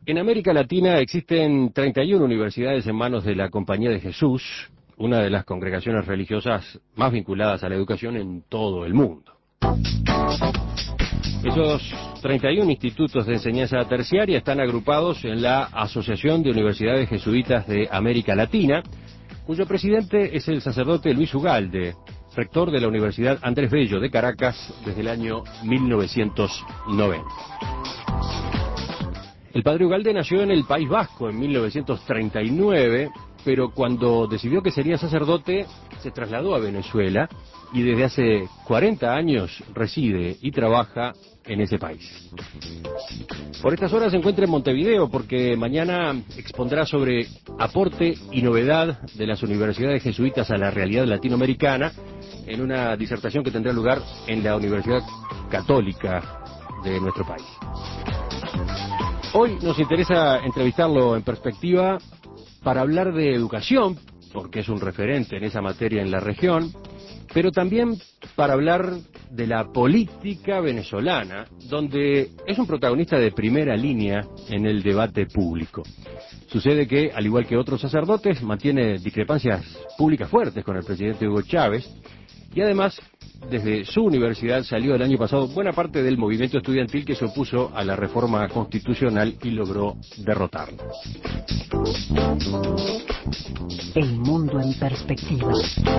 En América Latina existen 31 universidades en manos de la Compañía de Jesús, una de las congregaciones religiosas más vinculadas a la educación en todo el mundo. Esos 31 institutos de enseñanza terciaria están agrupados en la Asociación de Universidades Jesuitas de América Latina, cuyo presidente es el sacerdote Luis Ugalde, rector de la Universidad Andrés Bello de Caracas desde el año 1990. El padre Ugalde nació en el País Vasco en 1939, pero cuando decidió que sería sacerdote se trasladó a Venezuela y desde hace 40 años reside y trabaja en ese país. Por estas horas se encuentra en Montevideo porque mañana expondrá sobre aporte y novedad de las universidades jesuitas a la realidad latinoamericana en una disertación que tendrá lugar en la Universidad Católica de nuestro país. Hoy nos interesa entrevistarlo en perspectiva para hablar de educación, porque es un referente en esa materia en la región, pero también para hablar de la política venezolana, donde es un protagonista de primera línea en el debate público. Sucede que, al igual que otros sacerdotes, mantiene discrepancias públicas fuertes con el presidente Hugo Chávez, y además, desde su universidad salió el año pasado buena parte del movimiento estudiantil que se opuso a la reforma constitucional y logró derrotarlo. El mundo en perspectiva.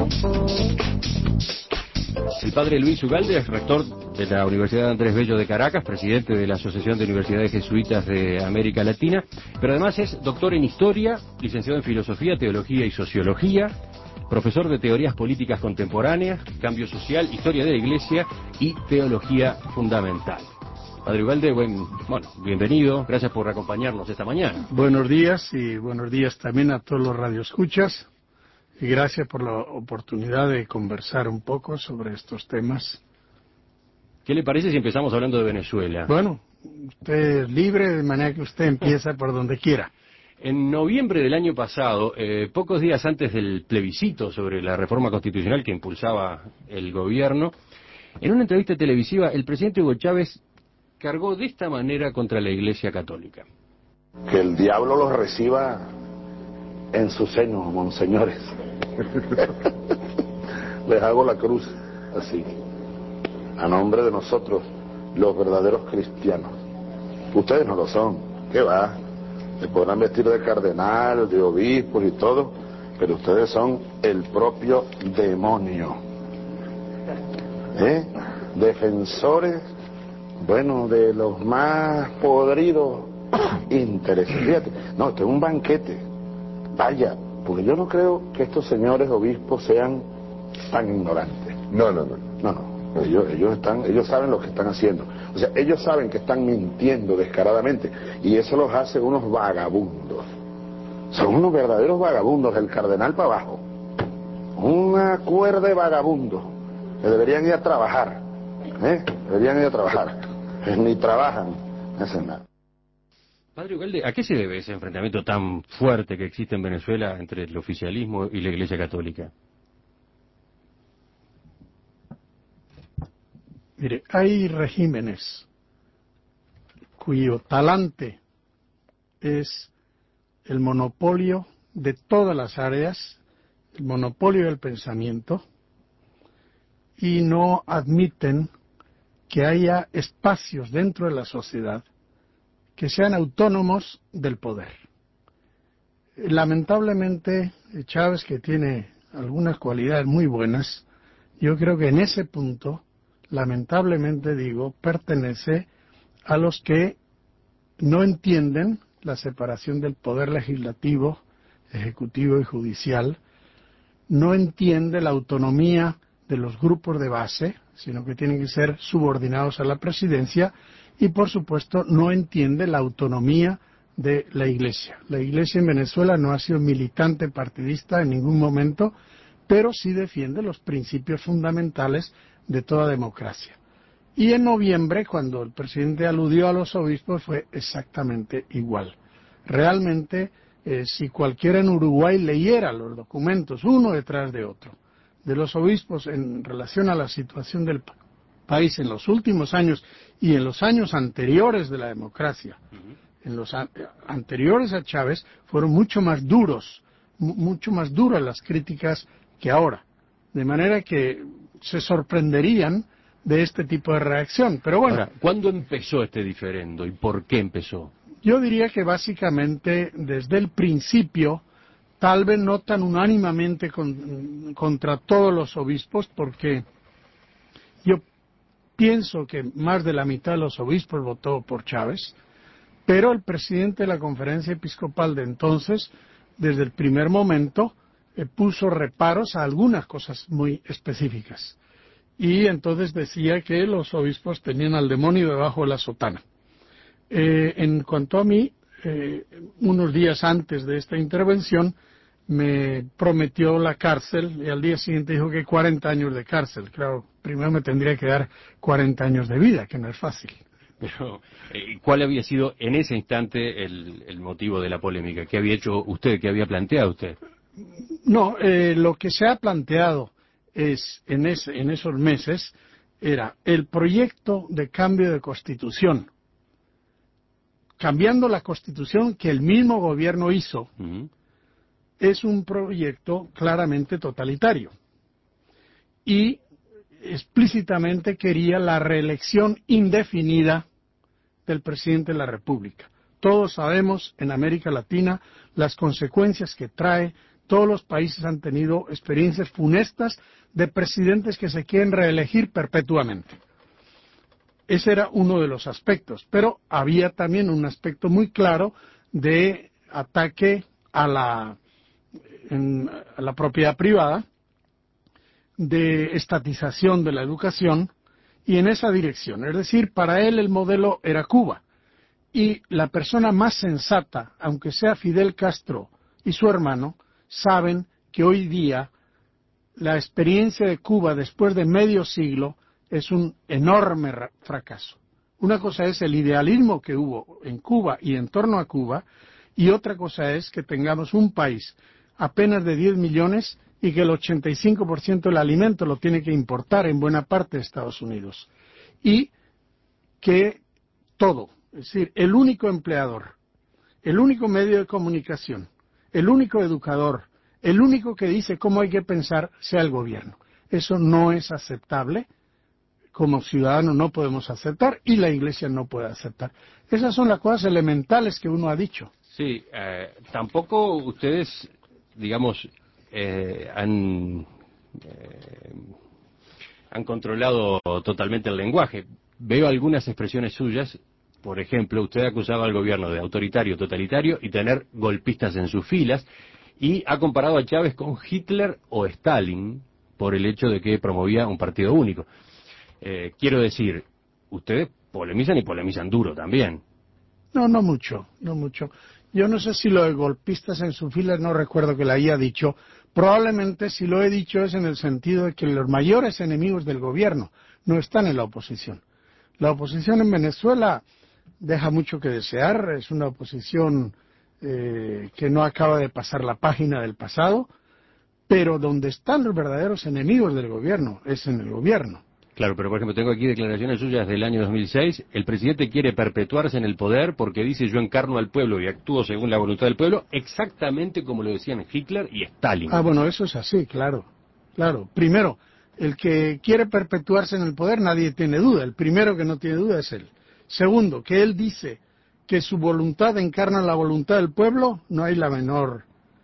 El padre Luis Ugalde es rector de la Universidad Andrés Bello de Caracas, presidente de la Asociación de Universidades Jesuitas de América Latina, pero además es doctor en Historia, licenciado en Filosofía, Teología y Sociología, profesor de Teorías Políticas Contemporáneas, Cambio Social, Historia de la Iglesia y Teología Fundamental. Padre Ugalde, bienvenido, gracias por acompañarnos esta mañana. Buenos días y buenos días también a todos los radioescuchas y gracias por la oportunidad de conversar un poco sobre estos temas. ¿Qué le parece si empezamos hablando de Venezuela? Bueno, usted es libre de manera que usted empieza por donde quiera. En noviembre del año pasado, pocos días antes del plebiscito sobre la reforma constitucional que impulsaba el gobierno, en una entrevista televisiva el presidente Hugo Chávez cargó de esta manera contra la Iglesia Católica. Que el diablo los reciba en su seno, monseñores. Les hago la cruz así, a nombre de nosotros, los verdaderos cristianos. Ustedes no lo son, ¿qué va? Se podrán vestir de cardenal, de obispos y todo, pero ustedes son el propio demonio. Defensores, de los más podridos intereses. Fíjate, no, esto es un banquete. Vaya, porque yo no creo que estos señores obispos sean tan ignorantes. No. Ellos saben lo que están haciendo. O sea, ellos saben que están mintiendo descaradamente y eso los hace unos vagabundos. Son unos verdaderos vagabundos, del cardenal para abajo. Una cuerda de vagabundos que deberían ir a trabajar. Deberían ir a trabajar. Ni trabajan, no hacen nada. Padre Ugalde, ¿a qué se debe ese enfrentamiento tan fuerte que existe en Venezuela entre el oficialismo y la Iglesia Católica? Mire, hay regímenes cuyo talante es el monopolio de todas las áreas, el monopolio del pensamiento, y no admiten que haya espacios dentro de la sociedad que sean autónomos del poder. Lamentablemente, Chávez, que tiene algunas cualidades muy buenas, yo creo que en ese punto, lamentablemente digo, pertenece a los que no entienden la separación del poder legislativo, ejecutivo y judicial, no entiende la autonomía de los grupos de base, sino que tienen que ser subordinados a la presidencia, y por supuesto no entiende la autonomía de la Iglesia. La Iglesia en Venezuela no ha sido militante partidista en ningún momento, pero sí defiende los principios fundamentales de toda democracia. Y en noviembre, cuando el presidente aludió a los obispos, fue exactamente igual. Realmente, si cualquiera en Uruguay leyera los documentos, uno detrás de otro, de los obispos en relación a la situación del país en los últimos años y en los años anteriores de la democracia, en los anteriores a Chávez fueron mucho más duros, mucho más duras las críticas que ahora. De manera que se sorprenderían de este tipo de reacción. Pero bueno. Ahora, ¿cuándo empezó este diferendo y por qué empezó? Yo diría que básicamente desde el principio, tal vez no tan unánimemente contra todos los obispos, porque yo pienso que más de la mitad de los obispos votó por Chávez, pero el presidente de la Conferencia Episcopal de entonces, desde el primer momento, puso reparos a algunas cosas muy específicas. Y entonces decía que los obispos tenían al demonio debajo de la sotana. En cuanto a mí, unos días antes de esta intervención, me prometió la cárcel y al día siguiente dijo que 40 años de cárcel. Claro, primero me tendría que dar 40 años de vida, que no es fácil. Pero, ¿cuál había sido en ese instante el motivo de la polémica? ¿Qué había hecho usted? ¿Qué había planteado usted? No, lo que se ha planteado es en esos meses era el proyecto de cambio de constitución. Cambiando la constitución que el mismo gobierno hizo, es un proyecto claramente totalitario. Y explícitamente quería la reelección indefinida del presidente de la República. Todos sabemos en América Latina las consecuencias que trae. Todos los países han tenido experiencias funestas de presidentes que se quieren reelegir perpetuamente. Ese era uno de los aspectos, pero había también un aspecto muy claro de ataque a la propiedad privada, de estatización de la educación y en esa dirección. Es decir, para él el modelo era Cuba y la persona más sensata, aunque sea Fidel Castro y su hermano, saben que hoy día la experiencia de Cuba después de medio siglo es un enorme fracaso. Una cosa es el idealismo que hubo en Cuba y en torno a Cuba, y otra cosa es que tengamos un país apenas de 10 millones y que el 85% del alimento lo tiene que importar en buena parte de Estados Unidos. Y que todo, es decir, el único empleador, el único medio de comunicación, el único educador, el único que dice cómo hay que pensar sea el gobierno. Eso no es aceptable. Como ciudadanos no podemos aceptar y la Iglesia no puede aceptar. Esas son las cosas elementales que uno ha dicho. Sí, tampoco ustedes, digamos, han controlado totalmente el lenguaje. Veo algunas expresiones suyas. Por ejemplo, usted acusaba al gobierno de autoritario, totalitario y tener golpistas en sus filas, y ha comparado a Chávez con Hitler o Stalin por el hecho de que promovía un partido único. Quiero decir, ustedes polemizan y polemizan duro también. No mucho. Yo no sé si lo de golpistas en su fila, no recuerdo que lo haya dicho. Probablemente si lo he dicho es en el sentido de que los mayores enemigos del gobierno no están en la oposición. La oposición en Venezuela deja mucho que desear, es una oposición que no acaba de pasar la página del pasado, pero donde están los verdaderos enemigos del gobierno es en el gobierno. Claro, pero por ejemplo tengo aquí declaraciones suyas del año 2006. El presidente quiere perpetuarse en el poder porque dice: yo encarno al pueblo y actúo según la voluntad del pueblo, exactamente como lo decían Hitler y Stalin. Bueno, eso es así, claro. Primero, el que quiere perpetuarse en el poder nadie tiene duda. El primero que no tiene duda es él. Segundo, que él dice que su voluntad encarna la voluntad del pueblo, no hay la menor.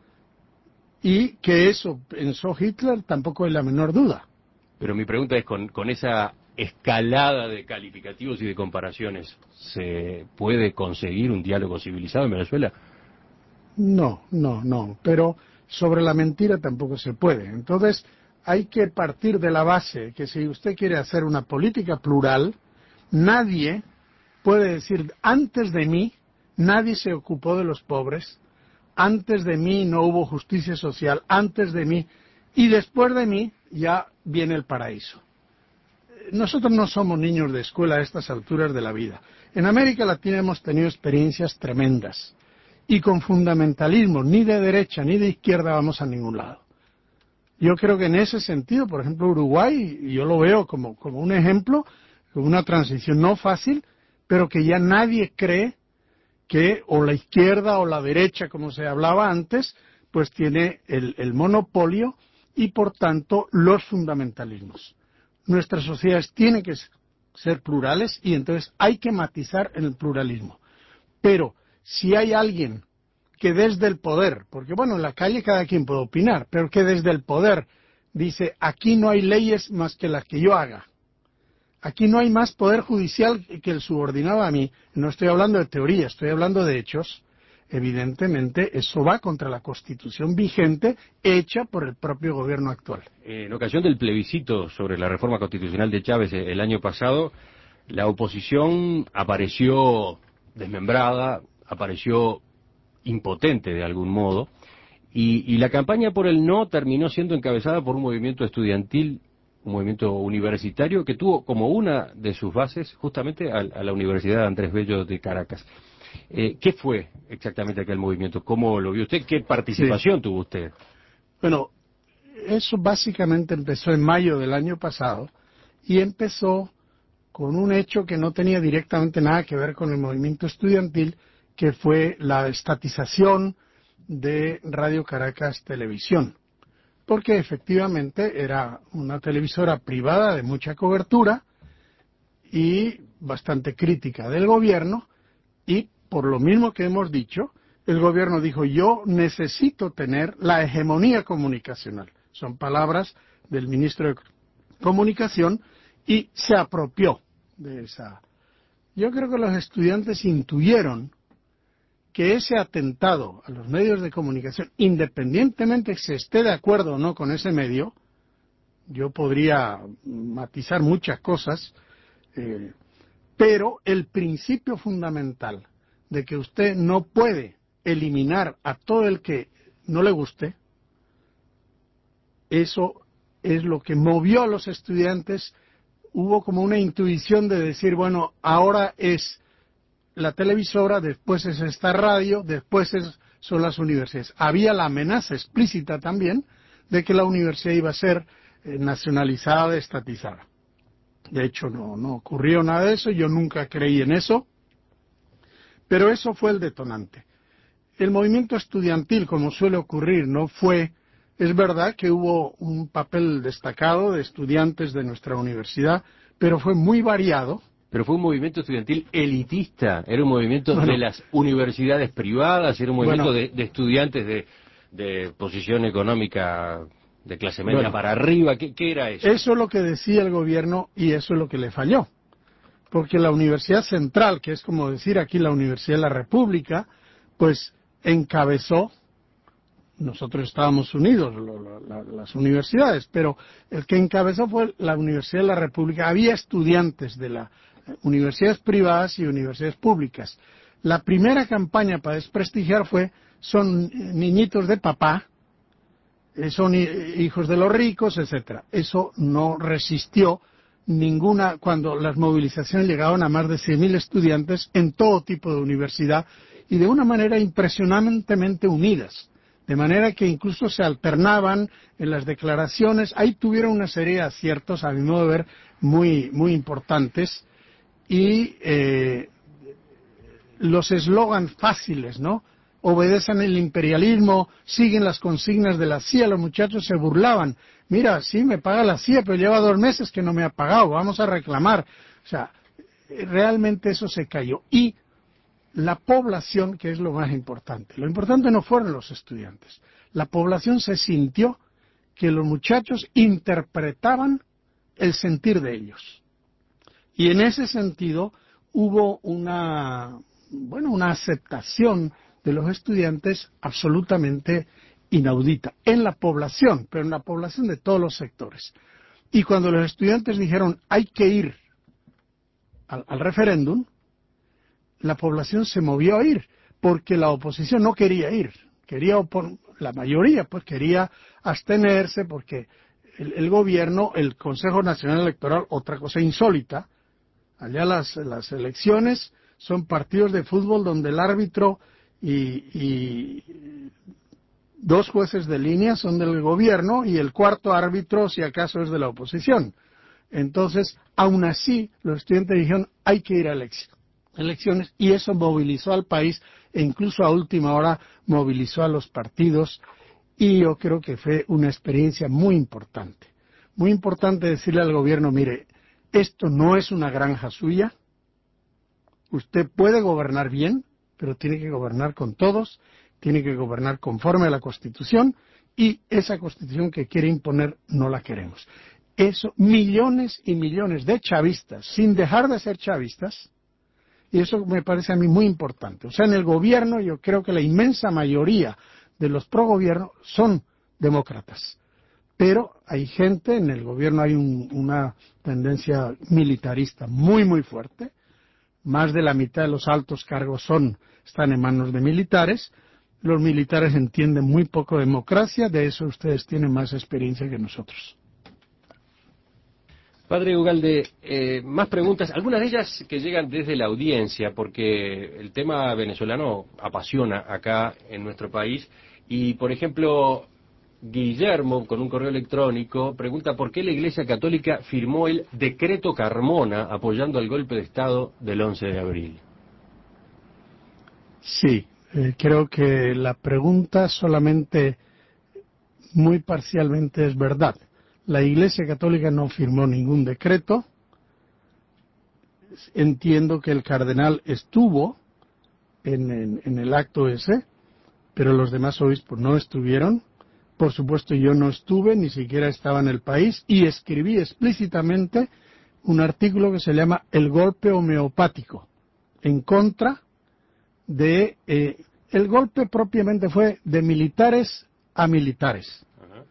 Y que eso pensó Hitler, tampoco hay la menor duda. Pero mi pregunta es, con esa escalada de calificativos y de comparaciones, ¿se puede conseguir un diálogo civilizado en Venezuela? No, pero sobre la mentira tampoco se puede. Entonces, hay que partir de la base que si usted quiere hacer una política plural, nadie puede decir, antes de mí, nadie se ocupó de los pobres, antes de mí no hubo justicia social, antes de mí, y después de mí ya viene el paraíso. Nosotros no somos niños de escuela a estas alturas de la vida. En América Latina hemos tenido experiencias tremendas y con fundamentalismo ni de derecha ni de izquierda vamos a ningún lado. Yo creo que en ese sentido, por ejemplo, Uruguay, yo lo veo como un ejemplo, como una transición no fácil, pero que ya nadie cree que o la izquierda o la derecha, como se hablaba antes, pues tiene el monopolio y por tanto los fundamentalismos. Nuestras sociedades tienen que ser plurales y entonces hay que matizar en el pluralismo. Pero si hay alguien que desde el poder, porque bueno, en la calle cada quien puede opinar, pero que desde el poder dice, aquí no hay leyes más que las que yo haga, aquí no hay más poder judicial que el subordinado a mí, no estoy hablando de teoría, estoy hablando de hechos, evidentemente eso va contra la Constitución vigente hecha por el propio gobierno actual. En ocasión del plebiscito sobre la reforma constitucional de Chávez el año pasado, la oposición apareció desmembrada, apareció impotente de algún modo, y la campaña por el no terminó siendo encabezada por un movimiento estudiantil, un movimiento universitario que tuvo como una de sus bases justamente a la Universidad Andrés Bello de Caracas. ¿Qué fue exactamente aquel movimiento? ¿Cómo lo vio usted? ¿Qué participación tuvo usted? Bueno, eso básicamente empezó en mayo del año pasado y empezó con un hecho que no tenía directamente nada que ver con el movimiento estudiantil, que fue la estatización de Radio Caracas Televisión, porque efectivamente era una televisora privada de mucha cobertura y bastante crítica del gobierno, y por lo mismo que hemos dicho, el gobierno dijo, yo necesito tener la hegemonía comunicacional. Son palabras del ministro de Comunicación y se apropió de esa. Yo creo que los estudiantes intuyeron que ese atentado a los medios de comunicación, independientemente que se esté de acuerdo o no con ese medio, yo podría matizar muchas cosas, pero el principio fundamental de que usted no puede eliminar a todo el que no le guste, eso es lo que movió a los estudiantes. Hubo como una intuición de decir, bueno, ahora es la televisora, después es esta radio, después son las universidades. Había la amenaza explícita también de que la universidad iba a ser nacionalizada, estatizada. De hecho, no ocurrió nada de eso, yo nunca creí en eso, pero eso fue el detonante. El movimiento estudiantil, como suele ocurrir, no fue. Es verdad que hubo un papel destacado de estudiantes de nuestra universidad, pero fue muy variado. Pero fue un movimiento estudiantil elitista, era un movimiento de las universidades privadas, era un movimiento de estudiantes de posición económica de clase media para arriba. ¿Qué era eso? Eso es lo que decía el gobierno y eso es lo que le falló. Porque la Universidad Central, que es como decir aquí la Universidad de la República, pues encabezó. Nosotros estábamos unidos, las universidades, pero el que encabezó fue la Universidad de la República. Había estudiantes de las universidades privadas y universidades públicas. La primera campaña para desprestigiar son niñitos de papá, son hijos de los ricos, etcétera. Eso no resistió ninguna, cuando las movilizaciones llegaban a más de 100.000 estudiantes en todo tipo de universidad y de una manera impresionantemente unidas. De manera que incluso se alternaban en las declaraciones. Ahí tuvieron una serie de aciertos, a mi modo de ver, muy, muy importantes. Y los eslogans fáciles, ¿no? Obedecen el imperialismo, siguen las consignas de la CIA. Los muchachos se burlaban. Mira, sí, me paga la CIA, pero lleva 2 meses que no me ha pagado. Vamos a reclamar. O sea, realmente eso se cayó. Y la población, que es lo más importante. Lo importante no fueron los estudiantes. La población se sintió que los muchachos interpretaban el sentir de ellos. Y en ese sentido hubo una aceptación de los estudiantes absolutamente inaudita en la población, pero en la población de todos los sectores. Y cuando los estudiantes dijeron hay que ir al referéndum, la población se movió a ir, porque la oposición no quería ir, la mayoría pues quería abstenerse, porque el gobierno, el Consejo Nacional Electoral, otra cosa insólita, allá las elecciones son partidos de fútbol donde el árbitro y 2 jueces de línea son del gobierno y el cuarto árbitro, si acaso, es de la oposición. Entonces, aún así, los estudiantes dijeron, hay que ir a elección. elecciones, y eso movilizó al país e incluso a última hora movilizó a los partidos, y yo creo que fue una experiencia muy importante. Muy importante decirle al gobierno, mire, esto no es una granja suya, usted puede gobernar bien, pero tiene que gobernar con todos, tiene que gobernar conforme a la Constitución, y esa Constitución que quiere imponer no la queremos. Eso, millones y millones de chavistas, sin dejar de ser chavistas, y eso me parece a mí muy importante. O sea, en el gobierno yo creo que la inmensa mayoría de los pro gobierno son demócratas. Pero hay gente, en el gobierno hay una tendencia militarista muy, muy fuerte. Más de la mitad de los altos cargos están en manos de militares. Los militares entienden muy poco democracia, de eso ustedes tienen más experiencia que nosotros. Padre Ugalde, más preguntas, algunas de ellas que llegan desde la audiencia, porque el tema venezolano apasiona acá en nuestro país. Y, por ejemplo, Guillermo, con un correo electrónico, pregunta por qué la Iglesia Católica firmó el Decreto Carmona apoyando al golpe de Estado del 11 de abril. Sí, creo que la pregunta solamente muy parcialmente es verdad. La Iglesia Católica no firmó ningún decreto. Entiendo que el cardenal estuvo en el acto ese, pero los demás obispos no estuvieron. Por supuesto, yo no estuve, ni siquiera estaba en el país, y escribí explícitamente un artículo que se llama El golpe homeopático, en contra de... el golpe propiamente fue de militares a militares.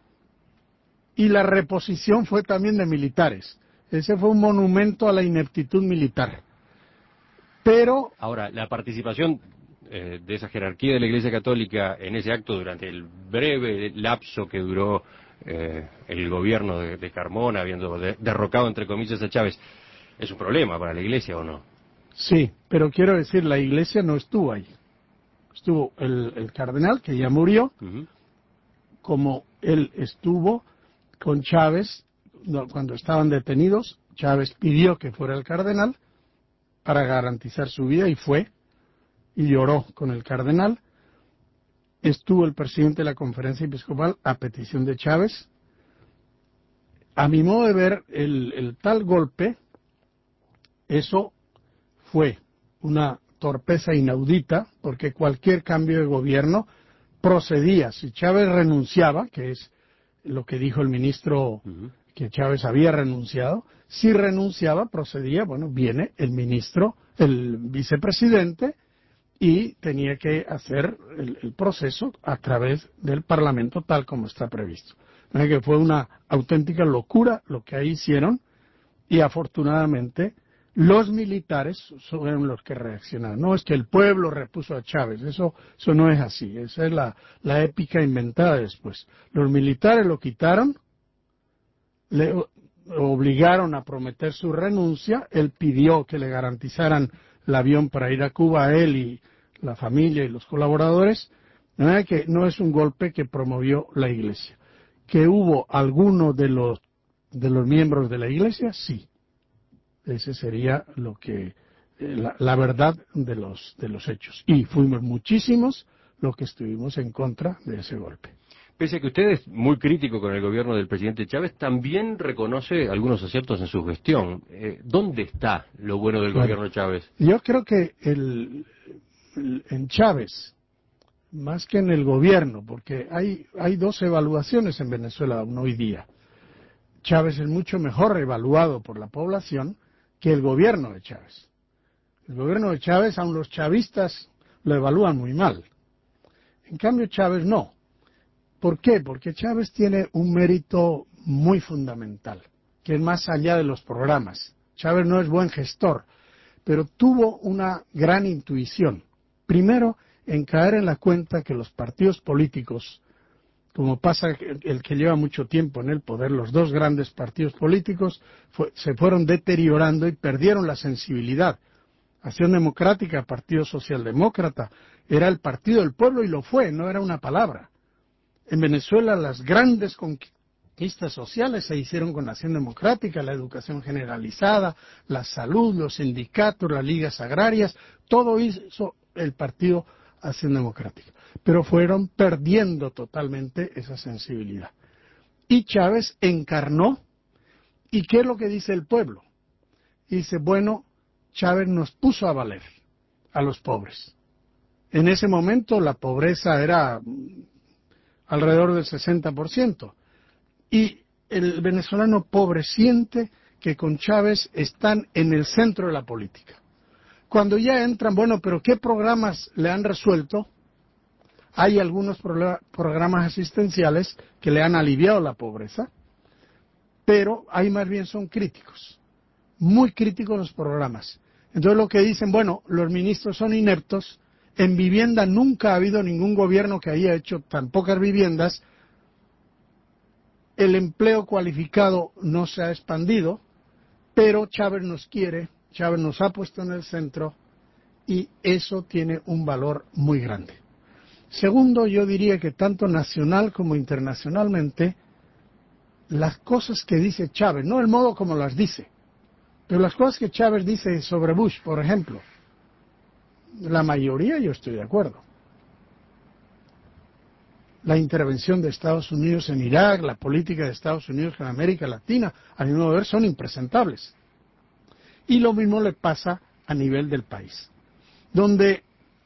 Y la reposición fue también de militares. Ese fue un monumento a la ineptitud militar. Pero... Ahora, la participación de esa jerarquía de la Iglesia Católica en ese acto durante el breve lapso que duró el gobierno de Carmona, habiendo derrocado, entre comillas, a Chávez, ¿es un problema para la Iglesia o no? Sí, pero quiero decir, la Iglesia no estuvo ahí. Estuvo el cardenal, que ya murió, como él estuvo con Chávez cuando estaban detenidos. Chávez pidió que fuera el cardenal para garantizar su vida y fue, y lloró con el cardenal. Estuvo el presidente de la conferencia episcopal a petición de Chávez. A mi modo de ver, el tal golpe, eso fue una torpeza inaudita, porque cualquier cambio de gobierno procedía. Si Chávez renunciaba, que es lo que dijo el ministro, que Chávez había renunciado, si renunciaba, procedía, bueno, viene el ministro, el vicepresidente, y tenía que hacer el proceso a través del Parlamento tal como está previsto. Así que fue una auténtica locura lo que ahí hicieron, y afortunadamente los militares fueron los que reaccionaron. No es que el pueblo repuso a Chávez, eso no es así, esa es la épica inventada después. Los militares lo quitaron, le obligaron a prometer su renuncia, él pidió que le garantizaran el avión para ir a Cuba a él y la familia y los colaboradores, de manera que no es un golpe que promovió la Iglesia. ¿Que hubo alguno de los miembros de la Iglesia? Sí. Ese sería lo que la verdad de los hechos. Y fuimos muchísimos los que estuvimos en contra de ese golpe. Pese a que usted es muy crítico con el gobierno del presidente Chávez, también reconoce algunos aciertos en su gestión. ¿Dónde está lo bueno del gobierno de Chávez? Yo creo que en Chávez, más que en el gobierno, porque hay dos evaluaciones en Venezuela aún hoy día. Chávez es mucho mejor evaluado por la población que el gobierno de Chávez. El gobierno de Chávez, aun los chavistas lo evalúan muy mal. En cambio, Chávez no. ¿Por qué? Porque Chávez tiene un mérito muy fundamental, que es más allá de los programas. Chávez no es buen gestor, pero tuvo una gran intuición. Primero, en caer en la cuenta que los partidos políticos, como pasa el que lleva mucho tiempo en el poder, los dos grandes partidos políticos se fueron deteriorando y perdieron la sensibilidad. Acción Democrática, Partido Socialdemócrata, era el partido del pueblo y lo fue, no era una palabra. En Venezuela las grandes conquistas sociales se hicieron con la Acción Democrática, la educación generalizada, la salud, los sindicatos, las ligas agrarias, todo hizo el Partido Acción Democrática. Pero fueron perdiendo totalmente esa sensibilidad. Y Chávez encarnó, ¿y qué es lo que dice el pueblo? Dice, bueno, Chávez nos puso a valer a los pobres. En ese momento la pobreza era alrededor del 60%. Y el venezolano pobre siente que con Chávez están en el centro de la política. Cuando ya entran, bueno, pero ¿qué programas le han resuelto? Hay algunos programas asistenciales que le han aliviado la pobreza, pero ahí más bien son críticos, muy críticos los programas. Entonces lo que dicen, bueno, los ministros son ineptos, en vivienda nunca ha habido ningún gobierno que haya hecho tan pocas viviendas, el empleo cualificado no se ha expandido, pero Chávez nos quiere, Chávez nos ha puesto en el centro y eso tiene un valor muy grande. Segundo, yo diría que tanto nacional como internacionalmente, las cosas que dice Chávez, no el modo como las dice, pero las cosas que Chávez dice sobre Bush, por ejemplo, la mayoría yo estoy de acuerdo. La intervención de Estados Unidos en Irak, la política de Estados Unidos en América Latina, a mi modo de ver, son impresentables. Y lo mismo le pasa a nivel del país, donde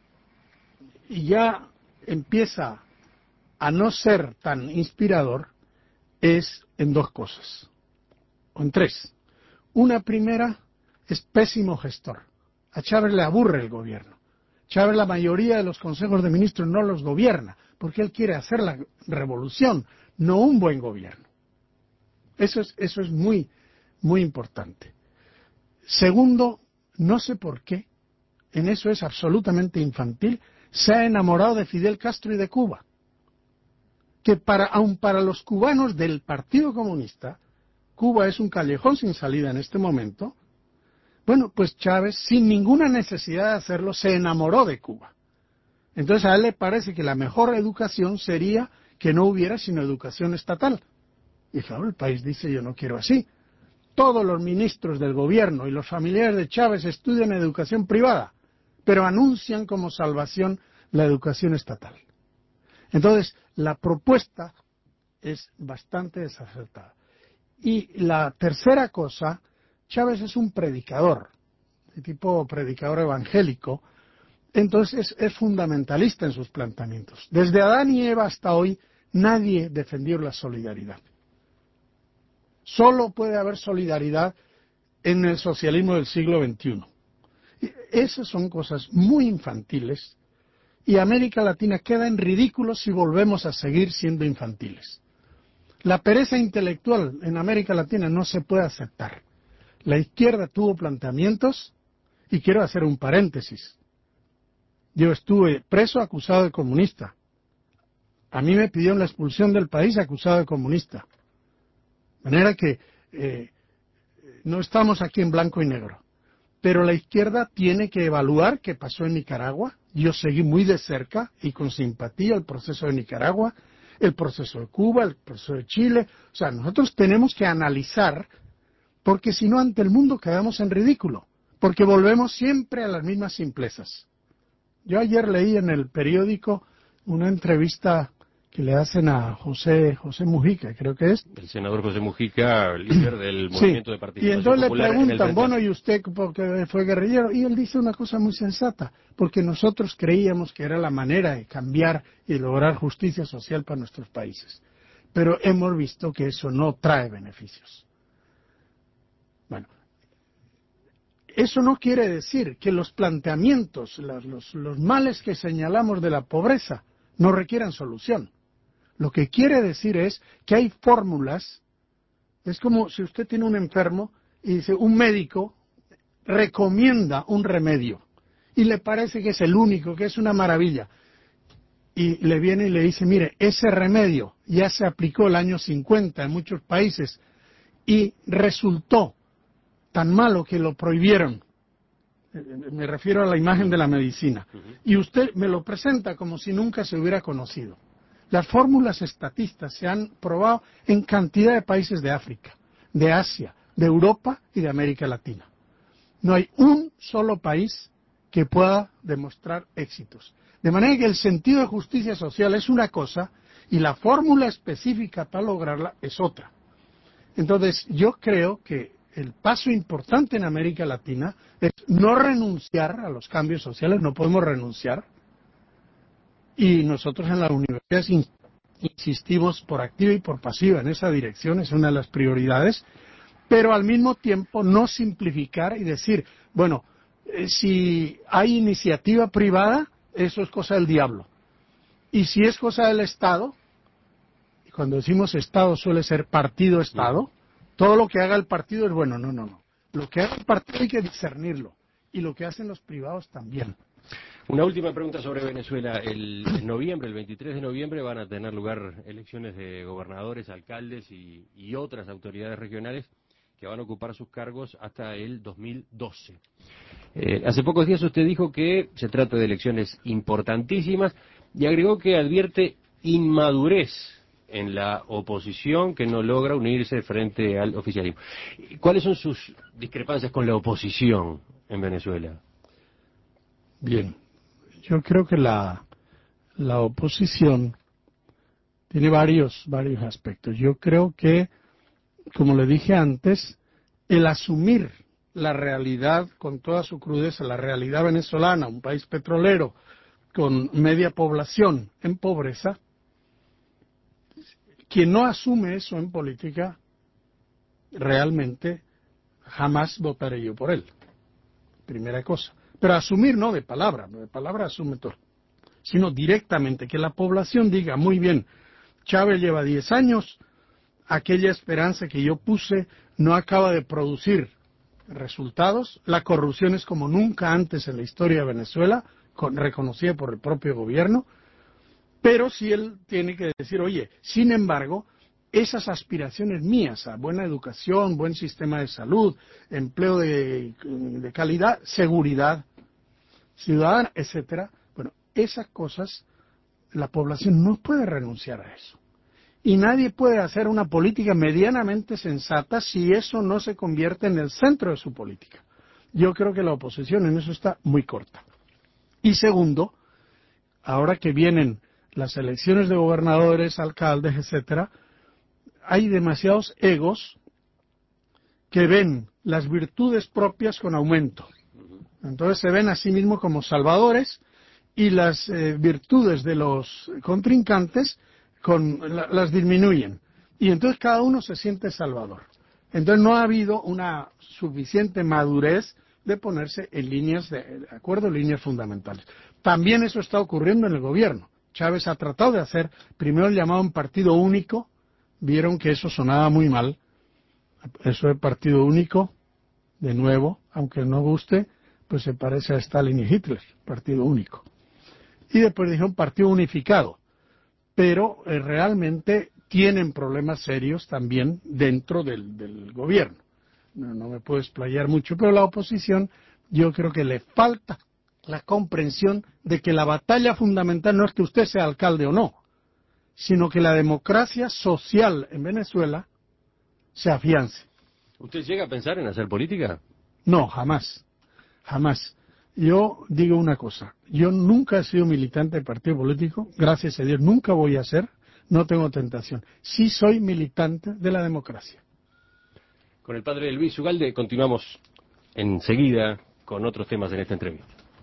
ya empieza a no ser tan inspirador es en dos cosas, o en tres. Una primera es pésimo gestor. A Chávez le aburre el gobierno. Chávez la mayoría de los consejos de ministros no los gobierna, porque él quiere hacer la revolución, no un buen gobierno. Eso es muy, muy importante. Segundo, no sé por qué, en eso es absolutamente infantil, se ha enamorado de Fidel Castro y de Cuba. Que aun para los cubanos del Partido Comunista, Cuba es un callejón sin salida en este momento. Bueno, pues Chávez, sin ninguna necesidad de hacerlo, se enamoró de Cuba. Entonces a él le parece que la mejor educación sería que no hubiera sino educación estatal. Y claro, el país dice, yo no quiero así. Todos los ministros del gobierno y los familiares de Chávez estudian educación privada, pero anuncian como salvación la educación estatal. Entonces, la propuesta es bastante desacertada. Y la tercera cosa, Chávez es un predicador, de tipo predicador evangélico, entonces es fundamentalista en sus planteamientos. Desde Adán y Eva hasta hoy, nadie defendió la solidaridad. Solo puede haber solidaridad en el socialismo del siglo XXI. Y esas son cosas muy infantiles y América Latina queda en ridículo si volvemos a seguir siendo infantiles. La pereza intelectual en América Latina no se puede aceptar. La izquierda tuvo planteamientos, y quiero hacer un paréntesis. Yo estuve preso acusado de comunista. A mí me pidieron la expulsión del país acusado de comunista. De manera que no estamos aquí en blanco y negro. Pero la izquierda tiene que evaluar qué pasó en Nicaragua. Yo seguí muy de cerca y con simpatía el proceso de Nicaragua, el proceso de Cuba, el proceso de Chile. O sea, nosotros tenemos que analizar, porque si no ante el mundo quedamos en ridículo, porque volvemos siempre a las mismas simplezas. Yo ayer leí en el periódico una entrevista que le hacen a José Mujica, creo que es. El senador José Mujica, líder del movimiento de participación y entonces le popular en el preguntan, Frente. bueno, ¿y usted porque fue guerrillero? Y él dice una cosa muy sensata, porque nosotros creíamos que era la manera de cambiar y lograr justicia social para nuestros países. Pero hemos visto que eso no trae beneficios. Bueno, eso no quiere decir que los planteamientos, los males que señalamos de la pobreza no requieran solución. Lo que quiere decir es que hay fórmulas. Es como si usted tiene un enfermo y dice, un médico recomienda un remedio y le parece que es el único, que es una maravilla. Y le viene y le dice, mire, ese remedio ya se aplicó el año 50 en muchos países y resultó tan malo que lo prohibieron. Me refiero a la imagen de la medicina. Y usted me lo presenta como si nunca se hubiera conocido. Las fórmulas estatistas se han probado en cantidad de países de África, de Asia, de Europa y de América Latina. No hay un solo país que pueda demostrar éxitos. De manera que el sentido de justicia social es una cosa y la fórmula específica para lograrla es otra. Entonces, yo creo que el paso importante en América Latina es no renunciar a los cambios sociales, no podemos renunciar. Y nosotros en las universidades insistimos por activa y por pasiva en esa dirección, es una de las prioridades, pero al mismo tiempo no simplificar y decir, bueno, si hay iniciativa privada, eso es cosa del diablo. Y si es cosa del Estado, y cuando decimos Estado suele ser partido-Estado, todo lo que haga el partido es bueno. No. Lo que haga el partido hay que discernirlo. Y lo que hacen los privados también. Una última pregunta sobre Venezuela. En noviembre, el 23 de noviembre, van a tener lugar elecciones de gobernadores, alcaldes y otras autoridades regionales que van a ocupar sus cargos hasta el 2012. Hace pocos días usted dijo que se trata de elecciones importantísimas y agregó que advierte inmadurez en la oposición que no logra unirse frente al oficialismo. ¿Cuáles son sus discrepancias con la oposición en Venezuela? Bien, yo creo que la oposición tiene varios aspectos. Yo creo que, como le dije antes, el asumir la realidad con toda su crudeza, la realidad venezolana, un país petrolero con media población en pobreza, quien no asume eso en política, realmente jamás votaré yo por él. Primera cosa. Pero asumir no de palabra asume todo, sino directamente, que la población diga, muy bien, Chávez lleva 10 años, aquella esperanza que yo puse no acaba de producir resultados, la corrupción es como nunca antes en la historia de Venezuela, reconocida por el propio gobierno, pero si él tiene que decir, oye, sin embargo, esas aspiraciones mías a buena educación, buen sistema de salud, empleo de calidad, seguridad ciudadana, etcétera, bueno, esas cosas la población no puede renunciar a eso. Y nadie puede hacer una política medianamente sensata si eso no se convierte en el centro de su política. Yo creo que la oposición en eso está muy corta. Y segundo, ahora que vienen las elecciones de gobernadores, alcaldes, etcétera, hay demasiados egos que ven las virtudes propias con aumento. Entonces se ven a sí mismos como salvadores y las virtudes de los contrincantes las disminuyen. Y entonces cada uno se siente salvador. Entonces no ha habido una suficiente madurez de ponerse en líneas de acuerdo, en líneas fundamentales. También eso está ocurriendo en el gobierno. Chávez ha tratado de hacer primero el llamado un partido único, vieron que eso sonaba muy mal. Eso de partido único, de nuevo, aunque no guste, pues se parece a Stalin y Hitler, partido único. Y después dijo un partido unificado, pero realmente tienen problemas serios también dentro del gobierno. No me puedo explayar mucho, pero la oposición yo creo que le falta la comprensión de que la batalla fundamental no es que usted sea alcalde o no, sino que la democracia social en Venezuela se afiance. ¿Usted llega a pensar en hacer política? No, jamás. Jamás. Yo digo una cosa, yo nunca he sido militante de partido político, gracias a Dios nunca voy a ser, no tengo tentación. Sí soy militante de la democracia. Con el padre Luis Ugalde continuamos enseguida con otros temas en esta entrevista.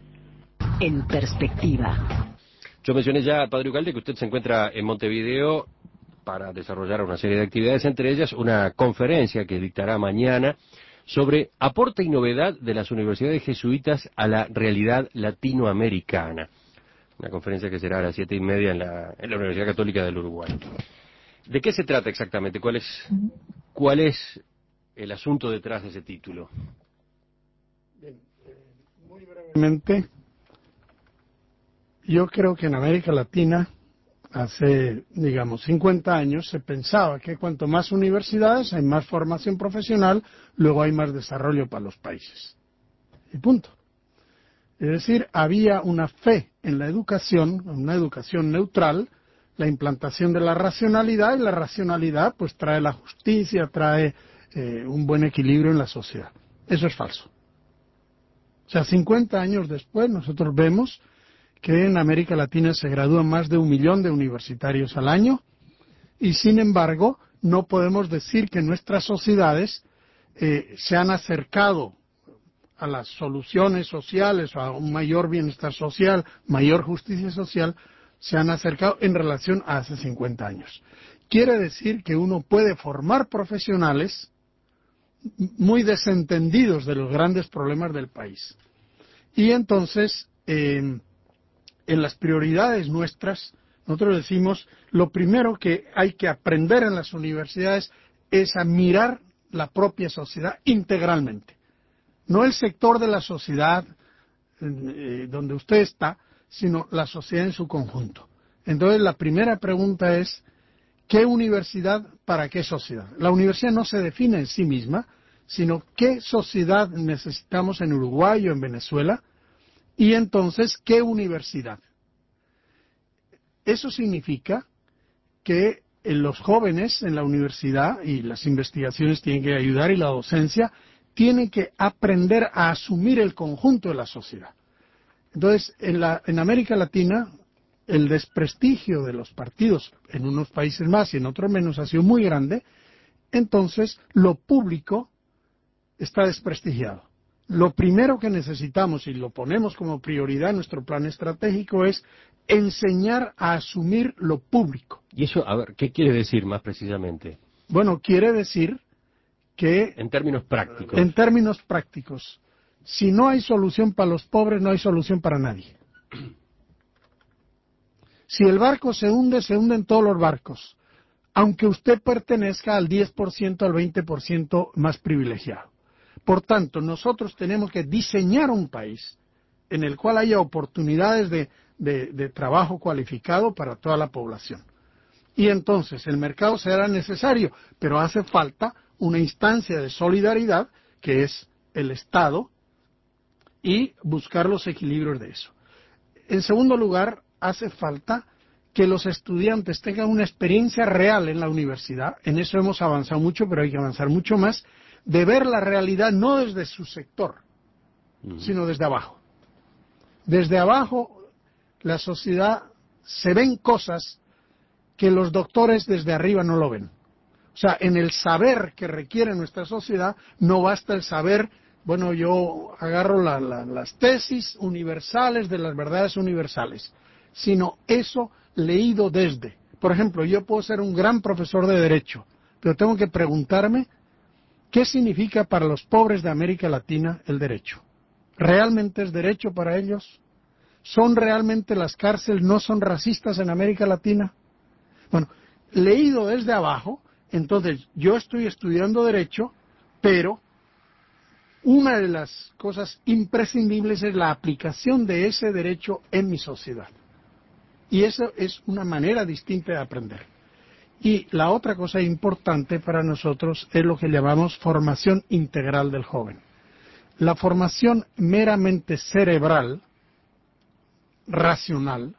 En perspectiva. Yo mencioné ya, padre Ugalde, que usted se encuentra en Montevideo para desarrollar una serie de actividades, entre ellas una conferencia que dictará mañana sobre aporte y novedad de las universidades jesuitas a la realidad latinoamericana. Una conferencia que será a las 7:30 en la Universidad Católica del Uruguay. ¿De qué se trata exactamente? ¿Cuál es el asunto detrás de ese título? Bien, muy brevemente, yo creo que en América Latina, hace, 50 años, se pensaba que cuanto más universidades, hay más formación profesional, luego hay más desarrollo para los países. Y punto. Es decir, había una fe en la educación, una educación neutral, la implantación de la racionalidad, y la racionalidad pues trae la justicia, trae un buen equilibrio en la sociedad. Eso es falso. O sea, 50 años después nosotros vemos que en América Latina se gradúan más de 1 millón de universitarios al año, y sin embargo no podemos decir que nuestras sociedades se han acercado a las soluciones sociales, o a un mayor bienestar social, mayor justicia social, se han acercado en relación a hace 50 años. Quiere decir que uno puede formar profesionales muy desentendidos de los grandes problemas del país. Y entonces, en las prioridades nuestras, nosotros decimos, lo primero que hay que aprender en las universidades es a mirar la propia sociedad integralmente. No el sector de la sociedad donde usted está, sino la sociedad en su conjunto. Entonces, la primera pregunta es, ¿qué universidad para qué sociedad? La universidad no se define en sí misma, sino qué sociedad necesitamos en Uruguay o en Venezuela, y entonces, ¿qué universidad? Eso significa que los jóvenes en la universidad, y las investigaciones tienen que ayudar, y la docencia, tienen que aprender a asumir el conjunto de la sociedad. Entonces, en América Latina, el desprestigio de los partidos, en unos países más y en otros menos, ha sido muy grande. Entonces, lo público está desprestigiado. Lo primero que necesitamos, y lo ponemos como prioridad en nuestro plan estratégico, es enseñar a asumir lo público. Y eso, a ver, ¿qué quiere decir más precisamente? Bueno, quiere decir que... En términos prácticos. En términos prácticos, si no hay solución para los pobres, no hay solución para nadie. Si el barco se hunden todos los barcos, aunque usted pertenezca al 10%, al 20% más privilegiado. Por tanto, nosotros tenemos que diseñar un país en el cual haya oportunidades de trabajo cualificado para toda la población. Y entonces el mercado será necesario, pero hace falta una instancia de solidaridad, que es el Estado, y buscar los equilibrios de eso. En segundo lugar, hace falta que los estudiantes tengan una experiencia real en la universidad. En eso hemos avanzado mucho, pero hay que avanzar mucho más, de ver la realidad no desde su sector, sino desde abajo. Desde abajo, la sociedad, se ven cosas que los doctores desde arriba no lo ven. O sea, en el saber que requiere nuestra sociedad, no basta el saber, bueno, yo agarro las tesis universales de las verdades universales, sino eso leído desde. Por ejemplo, yo puedo ser un gran profesor de Derecho, pero tengo que preguntarme, ¿qué significa para los pobres de América Latina el derecho? ¿Realmente es derecho para ellos? ¿Son realmente las cárceles, no son racistas en América Latina? Bueno, leído desde abajo, entonces yo estoy estudiando derecho, pero una de las cosas imprescindibles es la aplicación de ese derecho en mi sociedad. Y eso es una manera distinta de aprender. Y la otra cosa importante para nosotros es lo que llamamos formación integral del joven. La formación meramente cerebral, racional,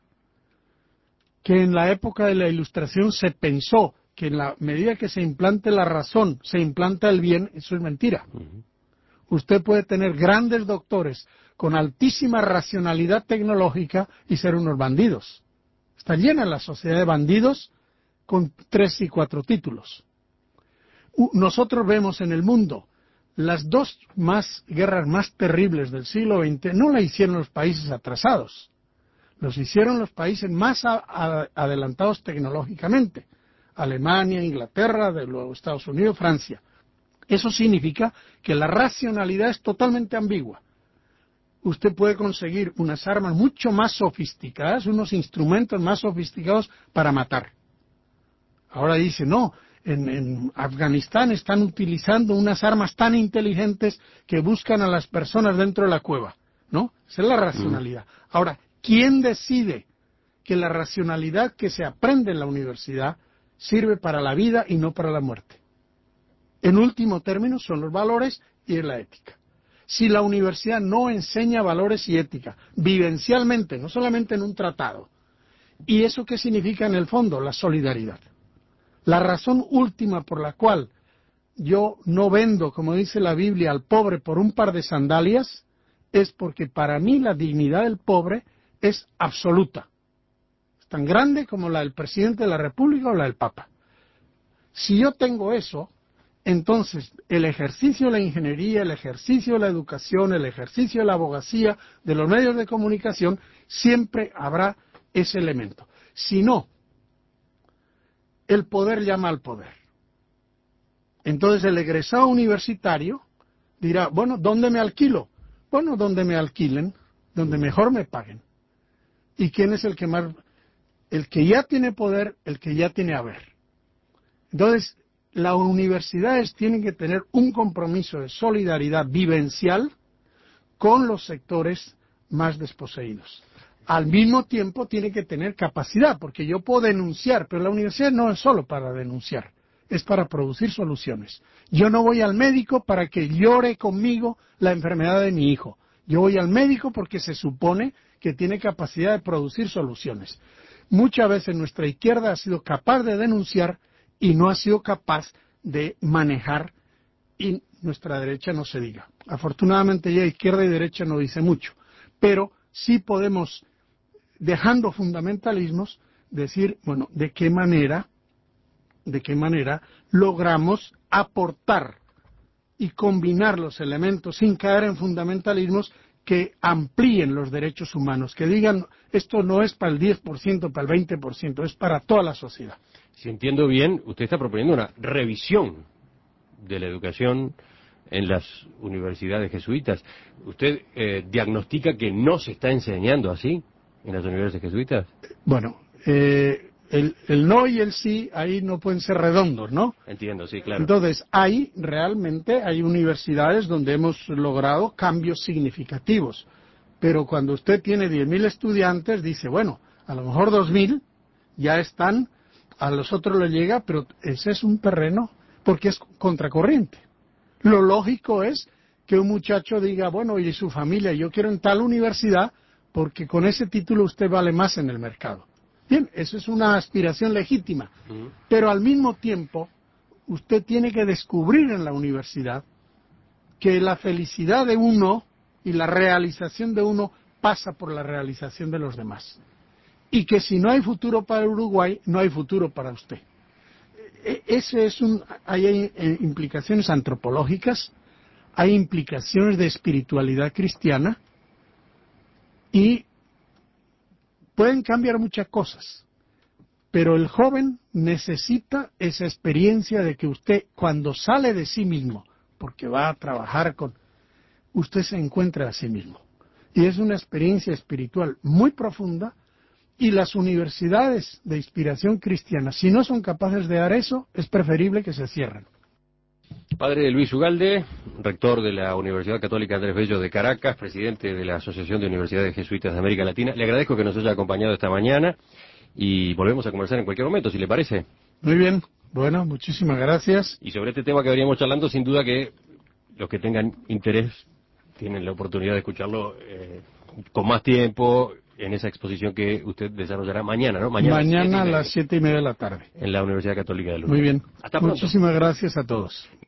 que en la época de la Ilustración se pensó que en la medida que se implante la razón, se implanta el bien, eso es mentira. Usted puede tener grandes doctores con altísima racionalidad tecnológica y ser unos bandidos. Está llena la sociedad de bandidos con 3 y 4 títulos. Nosotros vemos en el mundo las dos guerras más terribles del siglo XX, no las hicieron los países atrasados, los hicieron los países más adelantados tecnológicamente, Alemania, Inglaterra, de luego Estados Unidos, Francia. Eso significa que la racionalidad es totalmente ambigua. Usted puede conseguir unas armas mucho más sofisticadas, unos instrumentos más sofisticados para matar. Ahora dice, no, en Afganistán están utilizando unas armas tan inteligentes que buscan a las personas dentro de la cueva, ¿no? Esa es la racionalidad. Ahora, ¿quién decide que la racionalidad que se aprende en la universidad sirve para la vida y no para la muerte? En último término, son los valores y es la ética. Si la universidad no enseña valores y ética, vivencialmente, no solamente en un tratado, ¿Y eso qué significa en el fondo? La solidaridad. La razón última por la cual yo no vendo, como dice la Biblia, al pobre por un par de sandalias, es porque para mí la dignidad del pobre es absoluta. Es tan grande como la del presidente de la República o la del Papa. Si yo tengo eso, entonces el ejercicio de la ingeniería, el ejercicio de la educación, el ejercicio de la abogacía, de los medios de comunicación, siempre habrá ese elemento. Si no, el poder llama al poder. Entonces el egresado universitario dirá, bueno, ¿dónde me alquilo? Bueno, donde me alquilen, donde mejor me paguen. ¿Y quién es el que más? El que ya tiene poder, el que ya tiene haber. Entonces, las universidades tienen que tener un compromiso de solidaridad vivencial con los sectores más desposeídos. Al mismo tiempo tiene que tener capacidad, porque yo puedo denunciar, pero la universidad no es solo para denunciar, es para producir soluciones. Yo no voy al médico para que llore conmigo la enfermedad de mi hijo. Yo voy al médico porque se supone que tiene capacidad de producir soluciones. Muchas veces nuestra izquierda ha sido capaz de denunciar y no ha sido capaz de manejar, y nuestra derecha no se diga. Afortunadamente ya izquierda y derecha no dice mucho, pero sí podemos, dejando fundamentalismos, decir, bueno, ¿de qué manera logramos aportar y combinar los elementos sin caer en fundamentalismos que amplíen los derechos humanos, que digan, esto no es para el 10%, para el 20%, es para toda la sociedad? Si entiendo bien, usted está proponiendo una revisión de la educación en las universidades jesuitas. ¿Usted diagnostica que no se está enseñando así en las universidades jesuitas? Bueno, el no y el sí ahí no pueden ser redondos, ¿no? Entiendo, sí, claro. Entonces, realmente hay universidades donde hemos logrado cambios significativos, pero cuando usted tiene 10.000 estudiantes, dice, bueno, a lo mejor 2.000 ya están, a los otros les llega, pero ese es un terreno porque es contracorriente. Lo lógico es que un muchacho diga, bueno, y su familia, yo quiero en tal universidad porque con ese título usted vale más en el mercado. Bien, eso es una aspiración legítima, pero al mismo tiempo usted tiene que descubrir en la universidad que la felicidad de uno y la realización de uno pasa por la realización de los demás. Y que si no hay futuro para Uruguay, no hay futuro para usted. Hay implicaciones antropológicas, hay implicaciones de espiritualidad cristiana y pueden cambiar muchas cosas. Pero el joven necesita esa experiencia de que usted, cuando sale de sí mismo, porque va a trabajar usted se encuentra a sí mismo. Y es una experiencia espiritual muy profunda, y las universidades de inspiración cristiana, si no son capaces de dar eso, es preferible que se cierren. Padre Luis Ugalde, rector de la Universidad Católica Andrés Bello de Caracas, presidente de la Asociación de Universidades Jesuitas de América Latina, le agradezco que nos haya acompañado esta mañana y volvemos a conversar en cualquier momento, si le parece. Muy bien, bueno, muchísimas gracias. Y sobre este tema que veníamos charlando, sin duda que los que tengan interés tienen la oportunidad de escucharlo con más tiempo en esa exposición que usted desarrollará mañana, ¿no? Mañana a las 7:30 de la tarde. En la Universidad Católica de Uruguay. Muy bien. Hasta pronto. Muchísimas gracias a todos.